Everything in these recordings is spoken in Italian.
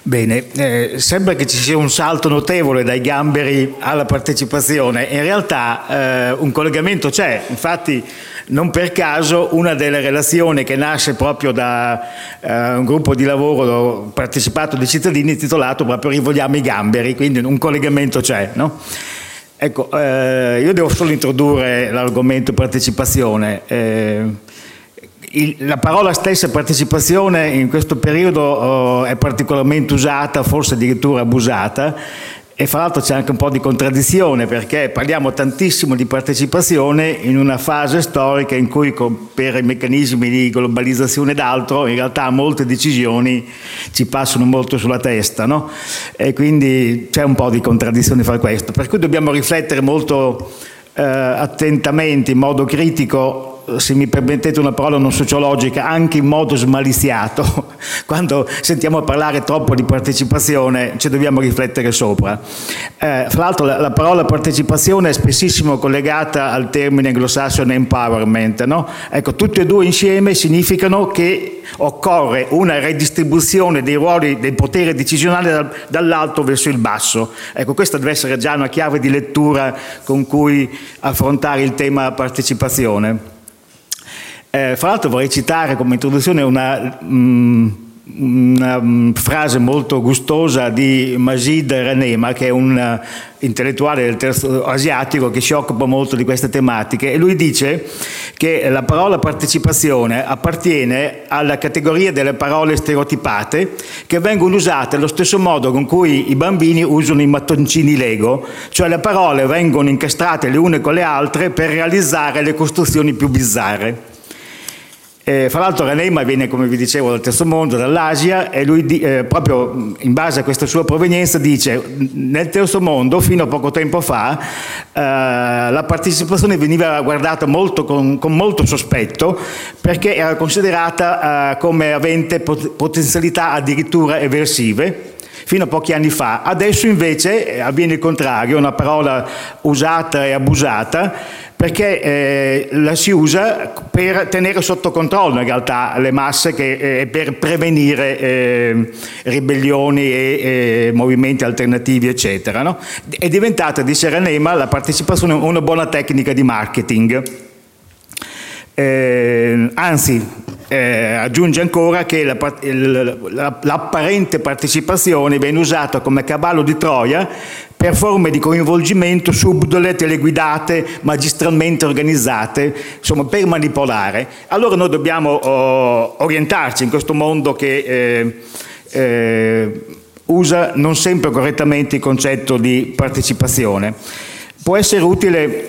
Bene, sembra che ci sia un salto notevole dai gamberi alla partecipazione. In realtà un collegamento c'è, infatti non per caso una delle relazioni che nasce proprio da un gruppo di lavoro partecipato dai cittadini intitolato proprio Rivogliamo i gamberi, quindi un collegamento c'è, no? Ecco, io devo solo introdurre l'argomento partecipazione. La parola stessa partecipazione in questo periodo è particolarmente usata, forse addirittura abusata, e fra l'altro c'è anche un po' di contraddizione, perché parliamo tantissimo di partecipazione in una fase storica in cui per i meccanismi di globalizzazione ed altro in realtà molte decisioni ci passano molto sulla testa, no? E quindi c'è un po' di contraddizione fra questo, per cui dobbiamo riflettere molto attentamente, in modo critico, se mi permettete una parola non sociologica, anche in modo smaliziato. Quando sentiamo parlare troppo di partecipazione ci dobbiamo riflettere sopra. Fra l'altro la parola partecipazione è spessissimo collegata al termine anglosassone empowerment, no? Ecco, tutte e due insieme significano che occorre una redistribuzione dei ruoli, del potere decisionale dall'alto verso il basso. Ecco, questa deve essere già una chiave di lettura con cui affrontare il tema partecipazione. Fra l'altro vorrei citare come introduzione una frase molto gustosa di Majid Ranema, che è un intellettuale del terzo asiatico che si occupa molto di queste tematiche, e lui dice che la parola partecipazione appartiene alla categoria delle parole stereotipate che vengono usate allo stesso modo con cui i bambini usano i mattoncini Lego, cioè le parole vengono incastrate le une con le altre per realizzare le costruzioni più bizzarre. Fra l'altro Ranema viene, come vi dicevo, dal terzo mondo, dall'Asia, e lui proprio in base a questa sua provenienza dice: nel terzo mondo fino a poco tempo fa la partecipazione veniva guardata con molto sospetto, perché era considerata come avente potenzialità addirittura eversive fino a pochi anni fa. Adesso invece avviene il contrario, è una parola usata e abusata, perché la si usa per tenere sotto controllo in realtà le masse, per prevenire ribellioni e movimenti alternativi, eccetera, no? È diventata, dice Ranema, la partecipazione una buona tecnica di marketing. Anzi, aggiunge ancora che l'apparente partecipazione viene usata come cavallo di Troia per forme di coinvolgimento subdole, teleguidate, magistralmente organizzate, insomma per manipolare. Allora noi dobbiamo orientarci in questo mondo che usa non sempre correttamente il concetto di partecipazione. Può essere utile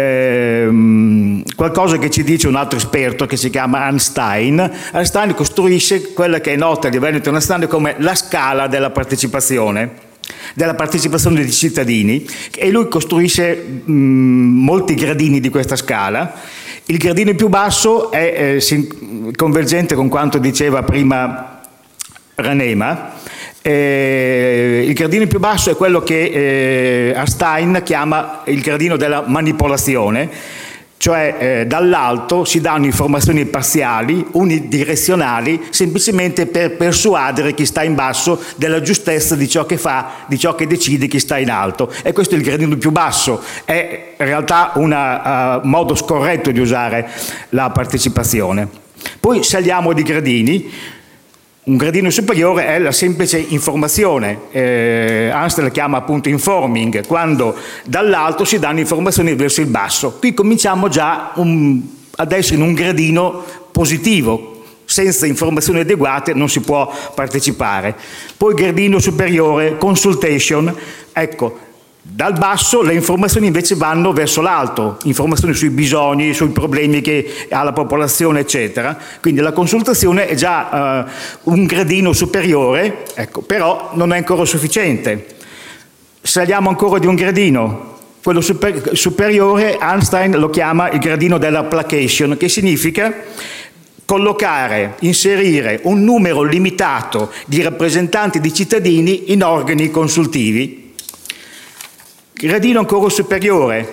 qualcosa che ci dice un altro esperto che si chiama Einstein. Einstein costruisce quella che è nota a livello internazionale come la scala della partecipazione dei cittadini, e lui costruisce molti gradini di questa scala. Il gradino più basso è convergente con quanto diceva prima Ranema. Il gradino più basso è quello che Einstein chiama il gradino della manipolazione, cioè dall'alto si danno informazioni parziali, unidirezionali, semplicemente per persuadere chi sta in basso della giustezza di ciò che fa, di ciò che decide chi sta in alto. E questo è il gradino più basso, è in realtà un modo scorretto di usare la partecipazione. Poi saliamo di gradini. Un gradino superiore è la semplice informazione, Einstein la chiama appunto informing, quando dall'alto si danno informazioni verso il basso. Qui cominciamo già adesso in un gradino positivo, senza informazioni adeguate non si può partecipare. Poi gradino superiore, consultation, ecco. Dal basso le informazioni invece vanno verso l'alto, informazioni sui bisogni, sui problemi che ha la popolazione, eccetera. Quindi la consultazione è già un gradino superiore, ecco, però non è ancora sufficiente. Saliamo ancora di un gradino. Quello superiore Einstein lo chiama il gradino della placation, che significa collocare, inserire un numero limitato di rappresentanti di cittadini in organi consultivi. Gradino ancora superiore,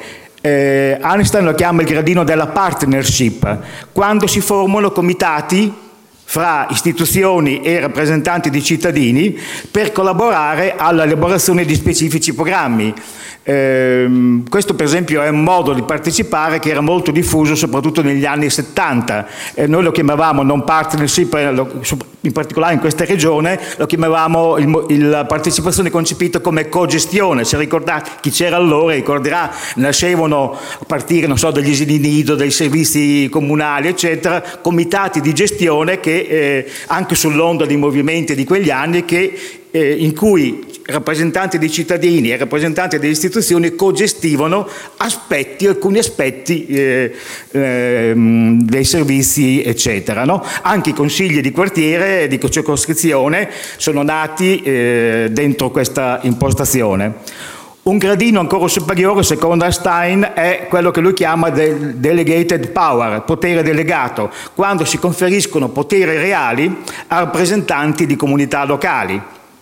Einstein lo chiama il gradino della partnership, quando si formano comitati fra istituzioni e rappresentanti di cittadini per collaborare all'elaborazione di specifici programmi. Questo per esempio è un modo di partecipare che era molto diffuso soprattutto negli anni 70. Noi lo chiamavamo non partnership, in particolare in questa regione lo chiamavamo la partecipazione concepita come cogestione. Se ricordate, chi c'era allora ricorderà, nascevano a partire, non so, dagli asili nido, dai servizi comunali eccetera, comitati di gestione che anche sull'onda dei movimenti di quegli anni in cui rappresentanti dei cittadini e rappresentanti delle istituzioni cogestivano alcuni aspetti dei servizi eccetera, no? Anche i consigli di quartiere, di circoscrizione sono nati dentro questa impostazione. Un gradino ancora superiore, secondo Einstein, è quello che lui chiama delegated power, potere delegato, quando si conferiscono poteri reali a rappresentanti di comunità locali.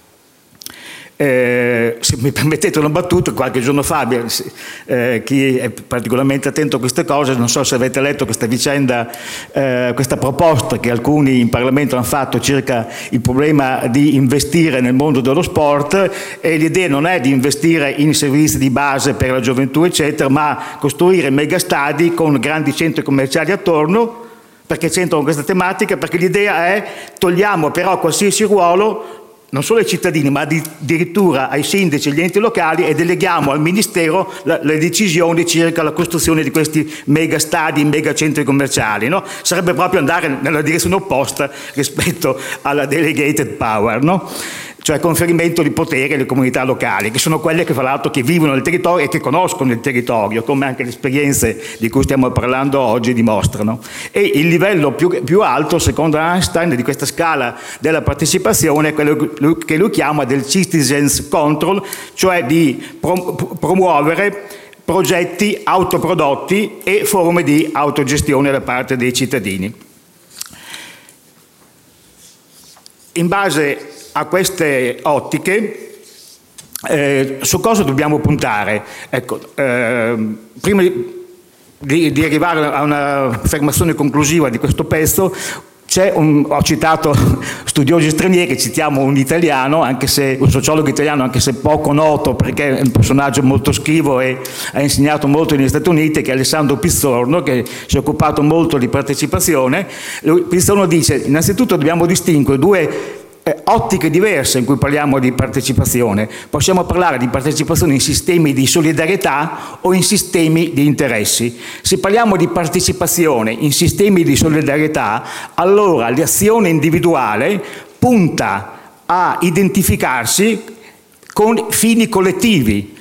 Se mi permettete una battuta, qualche giorno fa, chi è particolarmente attento a queste cose, non so se avete letto questa vicenda, questa proposta che alcuni in Parlamento hanno fatto circa il problema di investire nel mondo dello sport, e l'idea non è di investire in servizi di base per la gioventù eccetera, ma costruire megastadi con grandi centri commerciali attorno, perché c'entrano questa tematica, perché l'idea è togliamo però qualsiasi ruolo non solo ai cittadini, ma addirittura ai sindaci e agli enti locali, e deleghiamo al Ministero le decisioni circa la costruzione di questi mega stadi, mega centri commerciali, no? Sarebbe proprio andare nella direzione opposta rispetto alla delegated power, no? Cioè conferimento di potere alle comunità locali, che sono quelle che fra l'altro che vivono nel territorio e che conoscono il territorio, come anche le esperienze di cui stiamo parlando oggi dimostrano. E il livello più alto, secondo Einstein, di questa scala della partecipazione è quello che lui chiama del citizens control, cioè di promuovere progetti autoprodotti e forme di autogestione da parte dei cittadini. In base a queste ottiche, su cosa dobbiamo puntare? Ecco, prima di arrivare a una affermazione conclusiva di questo pezzo, ho citato studiosi stranieri, citiamo un italiano, anche se un sociologo italiano, anche se poco noto perché è un personaggio molto schivo e ha insegnato molto negli Stati Uniti, che è Alessandro Pizzorno, che si è occupato molto di partecipazione. Pizzorno dice: innanzitutto dobbiamo distinguere due ottiche diverse in cui parliamo di partecipazione. Possiamo parlare di partecipazione in sistemi di solidarietà o in sistemi di interessi. Se parliamo di partecipazione in sistemi di solidarietà, allora l'azione individuale punta a identificarsi con fini collettivi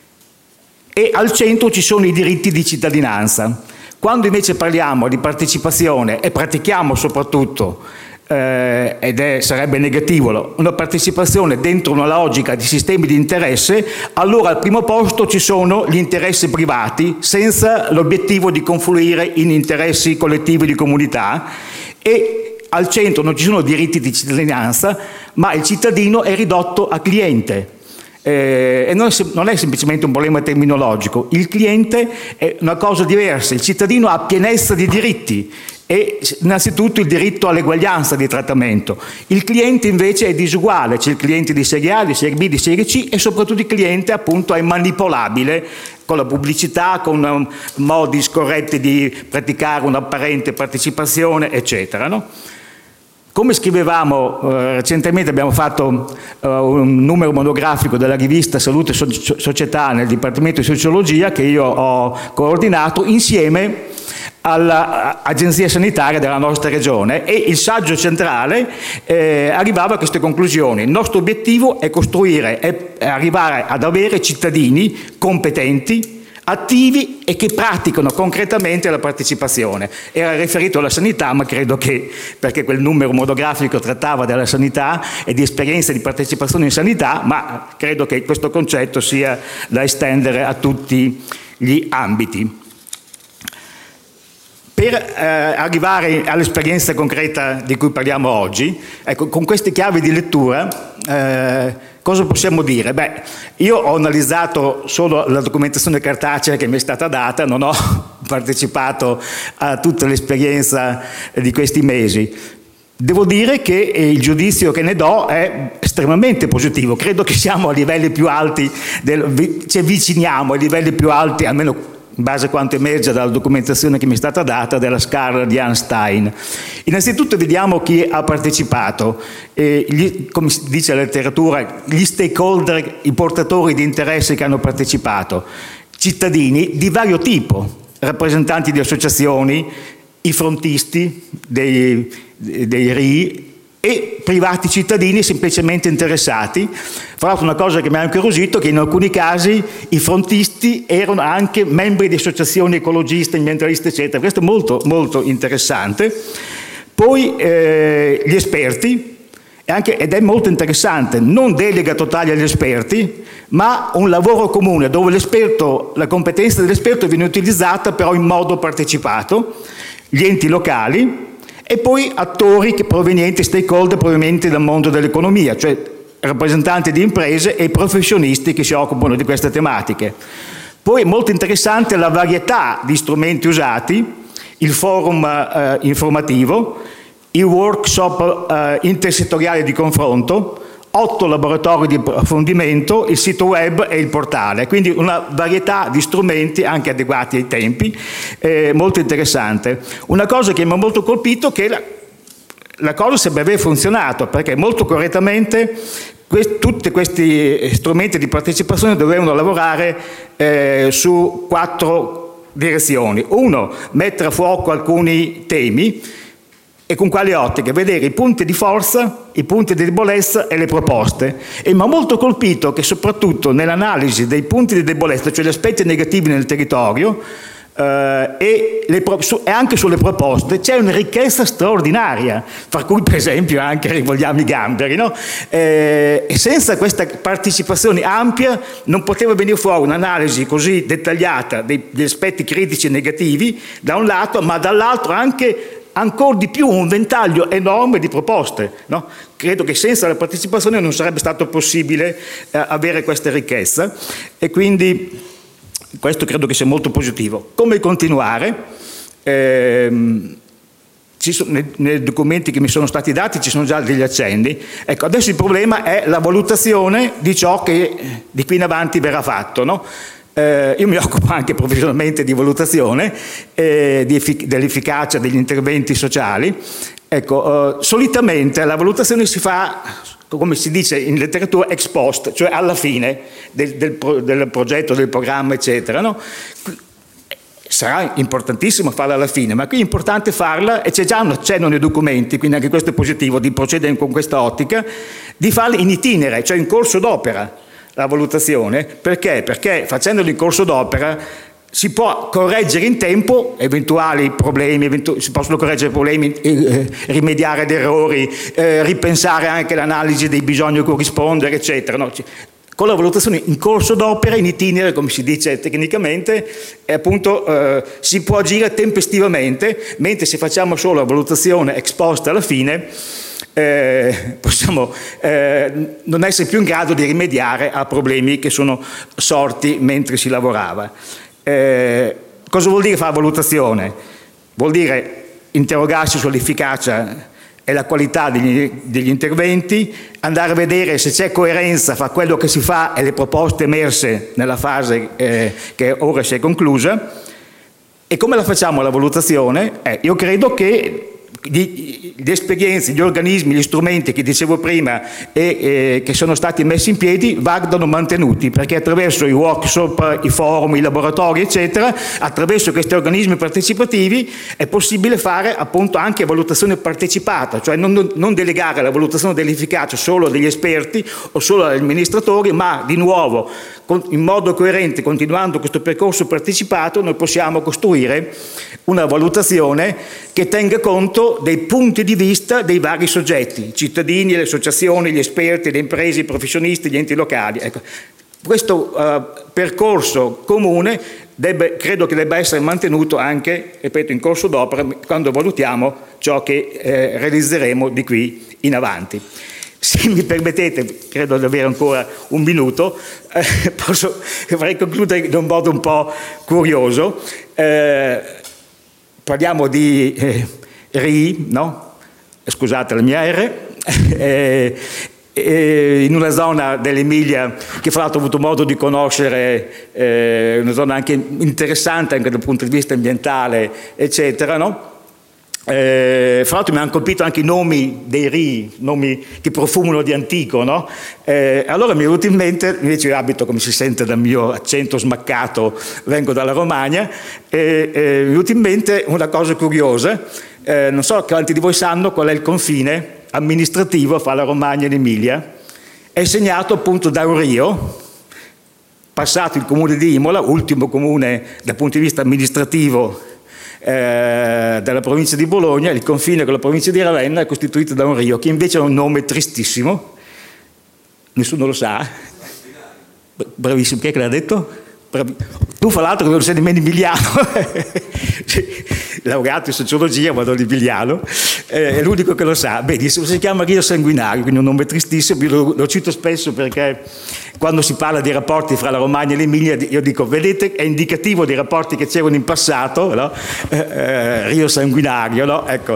e al centro ci sono i diritti di cittadinanza. Quando invece parliamo di partecipazione e pratichiamo soprattutto sarebbe negativo una partecipazione dentro una logica di sistemi di interesse, allora al primo posto ci sono gli interessi privati senza l'obiettivo di confluire in interessi collettivi di comunità, e al centro non ci sono diritti di cittadinanza, ma il cittadino è ridotto a cliente. E non è semplicemente un problema terminologico, il cliente è una cosa diversa, il cittadino ha pienezza di diritti e innanzitutto il diritto all'eguaglianza di trattamento. Il cliente invece è disuguale, c'è il cliente di serie A, di serie B, di serie C, e soprattutto il cliente appunto è manipolabile con la pubblicità, con modi scorretti di praticare un'apparente partecipazione eccetera, no? Come scrivevamo recentemente, abbiamo fatto un numero monografico della rivista Salute e Società nel Dipartimento di Sociologia, che io ho coordinato insieme all'Agenzia Sanitaria della nostra regione, e il saggio centrale arrivava a queste conclusioni. Il nostro obiettivo è costruire e arrivare ad avere cittadini competenti, attivi e che praticano concretamente la partecipazione. Era riferito alla sanità, ma credo che, perché quel numero monografico trattava della sanità e di esperienze di partecipazione in sanità, ma credo che questo concetto sia da estendere a tutti gli ambiti. Per arrivare all'esperienza concreta di cui parliamo oggi, ecco, con queste chiavi di lettura, cosa possiamo dire? Beh, io ho analizzato solo la documentazione cartacea che mi è stata data, non ho partecipato a tutta l'esperienza di questi mesi. Devo dire che il giudizio che ne do è estremamente positivo. Credo che siamo a livelli più alti, ci avviciniamo ai livelli più alti, almeno in base a quanto emerge dalla documentazione che mi è stata data, della scala di Einstein. Innanzitutto vediamo chi ha partecipato, come si dice la letteratura, gli stakeholder, i portatori di interesse che hanno partecipato, cittadini di vario tipo, rappresentanti di associazioni, i frontisti dei RI e privati cittadini semplicemente interessati. Fra l'altro una cosa che mi ha incuriosito è che in alcuni casi i frontisti erano anche membri di associazioni ecologiste, ambientaliste, eccetera. Questo è molto, molto interessante. Poi gli esperti, ed è molto interessante, non delega totale agli esperti, ma un lavoro comune dove la competenza dell'esperto viene utilizzata però in modo partecipato, gli enti locali e poi attori stakeholder provenienti dal mondo dell'economia, cioè rappresentanti di imprese e professionisti che si occupano di queste tematiche. Poi è molto interessante la varietà di strumenti usati, il forum informativo, i workshop intersettoriali di confronto, 8 laboratori di approfondimento, il sito web e il portale, quindi una varietà di strumenti anche adeguati ai tempi, molto interessante. Una cosa che mi ha molto colpito è che la cosa sembra aver funzionato, perché molto correttamente tutti questi strumenti di partecipazione dovevano lavorare su 4 direzioni. Uno, mettere a fuoco alcuni temi. E con quali ottiche? Vedere i punti di forza, i punti di debolezza e le proposte. E mi ha molto colpito che soprattutto nell'analisi dei punti di debolezza, cioè gli aspetti negativi nel territorio, e anche sulle proposte c'è una ricchezza straordinaria, fra cui per esempio anche rivolgiamo i gamberi, no? E senza questa partecipazione ampia non poteva venire fuori un'analisi così dettagliata degli aspetti critici e negativi da un lato, ma dall'altro anche ancora di più un ventaglio enorme di proposte, no? Credo che senza la partecipazione non sarebbe stato possibile avere questa ricchezza e quindi questo credo che sia molto positivo. Come continuare? Nei documenti che mi sono stati dati ci sono già degli accenni. Ecco, adesso il problema è la valutazione di ciò che di qui in avanti verrà fatto, no? Io mi occupo anche professionalmente di valutazione dell'efficacia degli interventi sociali. Ecco, solitamente la valutazione si fa, come si dice in letteratura, ex post, cioè alla fine del progetto, del programma, eccetera, no? Sarà importantissimo farla alla fine, ma qui è importante farla, e c'è già un accenno nei documenti, quindi anche questo è positivo, di procedere con questa ottica, di farla in itinere, cioè in corso d'opera. La valutazione, perché? Perché facendolo in corso d'opera si può correggere in tempo eventuali problemi, si possono correggere problemi, rimediare ad errori, ripensare anche l'analisi dei bisogni a corrispondere, eccetera, no? Con la valutazione in corso d'opera, in itinere, come si dice tecnicamente, appunto si può agire tempestivamente, mentre se facciamo solo la valutazione ex post alla fine, possiamo non essere più in grado di rimediare a problemi che sono sorti mentre si lavorava. Cosa vuol dire fare valutazione? Vuol dire interrogarsi sull'efficacia e la qualità degli interventi, andare a vedere se c'è coerenza fra quello che si fa e le proposte emerse nella fase che ora si è conclusa. E come la facciamo la valutazione? Io credo che le esperienze, gli organismi, gli strumenti che dicevo prima e che sono stati messi in piedi vadano mantenuti, perché attraverso i workshop, i forum, i laboratori, eccetera, attraverso questi organismi partecipativi è possibile fare appunto anche valutazione partecipata, cioè non delegare la valutazione dell'efficacia solo degli esperti o solo agli amministratori, ma di nuovo in modo coerente, continuando questo percorso partecipato, noi possiamo costruire una valutazione che tenga conto dei punti di vista dei vari soggetti, i cittadini, le associazioni, gli esperti, le imprese, i professionisti, gli enti locali. Ecco, questo percorso comune credo che debba essere mantenuto anche, ripeto, in corso d'opera, quando valutiamo ciò che realizzeremo di qui in avanti. Se mi permettete, credo di avere ancora un minuto, vorrei concludere in un modo un po' curioso. Parliamo di RI, no? scusate la mia R, in una zona dell'Emilia che fra l'altro ho avuto modo di conoscere, una zona anche interessante anche dal punto di vista ambientale, eccetera, no? Fra l'altro mi hanno colpito anche i nomi dei rii, nomi che profumano di antico, no? Allora mi è venuto in mente, invece io abito, come si sente dal mio accento smaccato, vengo dalla Romagna, mi è venuto in mente una cosa curiosa, non so quanti di voi sanno qual è il confine amministrativo fra la Romagna e l'Emilia. È segnato appunto da un rio, passato il comune di Imola, ultimo comune dal punto di vista amministrativo della provincia di Bologna. Il confine con la provincia di Ravenna è costituito da un rio che invece ha un nome tristissimo, nessuno lo sa. Bravissimo, chi è che l'ha detto? Tu fra l'altro non sei nemmeno emiliano, laureato in sociologia ma non emiliano, è l'unico che lo sa. Benissimo, si chiama Rio Sanguinario, quindi un nome tristissimo. Io lo cito spesso perché quando si parla di rapporti fra la Romagna e l'Emilia io dico, vedete, è indicativo dei rapporti che c'erano in passato, no? Rio Sanguinario, no? Ecco.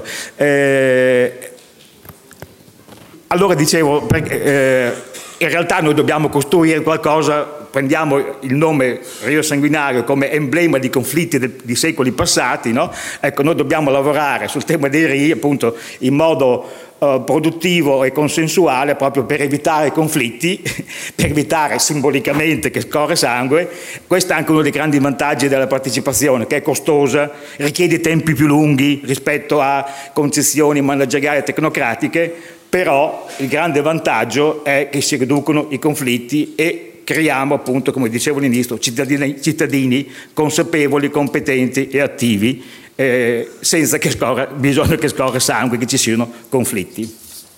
Allora dicevo, in realtà noi dobbiamo costruire qualcosa, prendiamo il nome Rio Sanguinario come emblema di conflitti di secoli passati, no? Ecco, noi dobbiamo lavorare sul tema dei rii appunto in modo produttivo e consensuale, proprio per evitare conflitti, per evitare simbolicamente che scorre sangue. Questo è anche uno dei grandi vantaggi della partecipazione, che è costosa, richiede tempi più lunghi rispetto a concessioni manageriali tecnocratiche, però il grande vantaggio è che si riducono i conflitti e creiamo appunto, come dicevo all'inizio, cittadini consapevoli, competenti e attivi, senza che bisogna che scorra sangue, che ci siano conflitti.